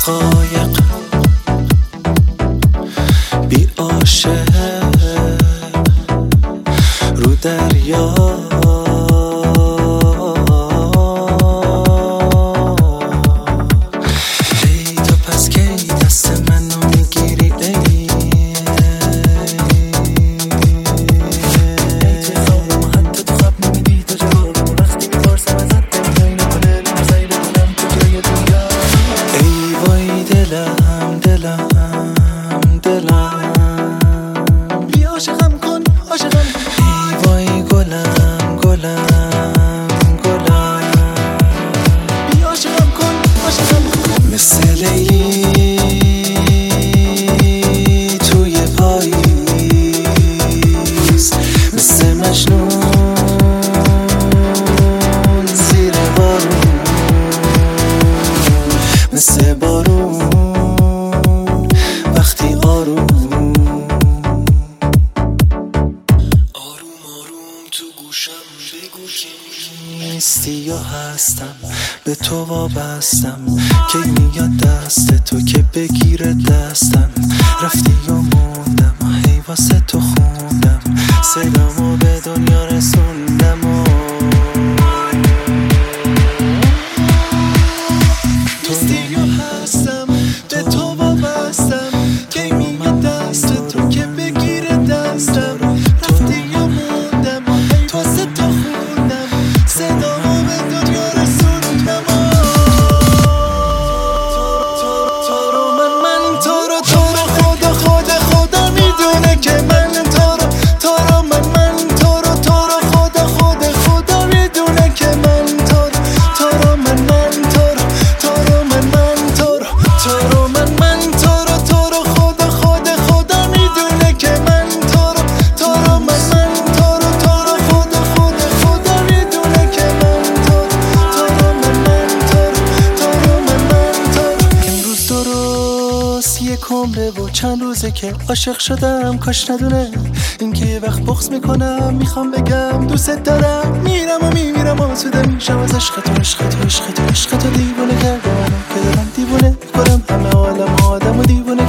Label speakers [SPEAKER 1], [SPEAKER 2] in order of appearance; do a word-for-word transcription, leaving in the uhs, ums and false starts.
[SPEAKER 1] قایق بی عاشق رو دریا ای تو پس کی دست منو میگیری ای ای تو خوابم حتی تو خواب نمیدی تو جوابم وقتی میپرسم ازت دلتایی نکنه لحظه‌ای بدونم تو جای دنیا ای وای دلم دلم دلم بی عاشقم کن عاشقم ای وای گلم گلم گلم بی عاشقم کن عاشقم مثل لیلی توی پاییز مثل مجنون زیر بارون مثل بارون وقتی آروم آروم آروم تو گوشم بگو که نیستی یا هستم به تو وابستم که میاد دست تو که بگیره دستم رفتی و موندم هی واسه تو خوندم صدامو به دنیا رسوندم و نیستی یا هستم به تو وابستم که میاد دست تو که بگیره دستم رفتی و موندم هی واسه تو خوندم صدامو به دنیا رسوندم تو رو من من تو رو تو رو خدا خدا خدا میدونه که من تو رو تو رو من من تو رو تو رو خدا خدا خدا میدونه که من تو رو تو رو من من تو رو تو رو من من تو رو تو رو من من تو رو تو رو خدا خدا خدا میدونه که من تو رو تو رو من من تو رو تو رو خدا خدا خدا میدونه که من تو رو تو رو من من تو رو تو رو من من تو رو امروز درست یک عمره و چند روزه که عاشق شدم کاش ندونه اینکه یه وقت بغض میکنم میخوام بگم دوست دارم میرم و میمیرم آسوده میشم از عشق تو عشق تو عشق تو عشق تو دیوونه کرده منو که دارم دیوونه کنم همه عالم آدم و دیوونه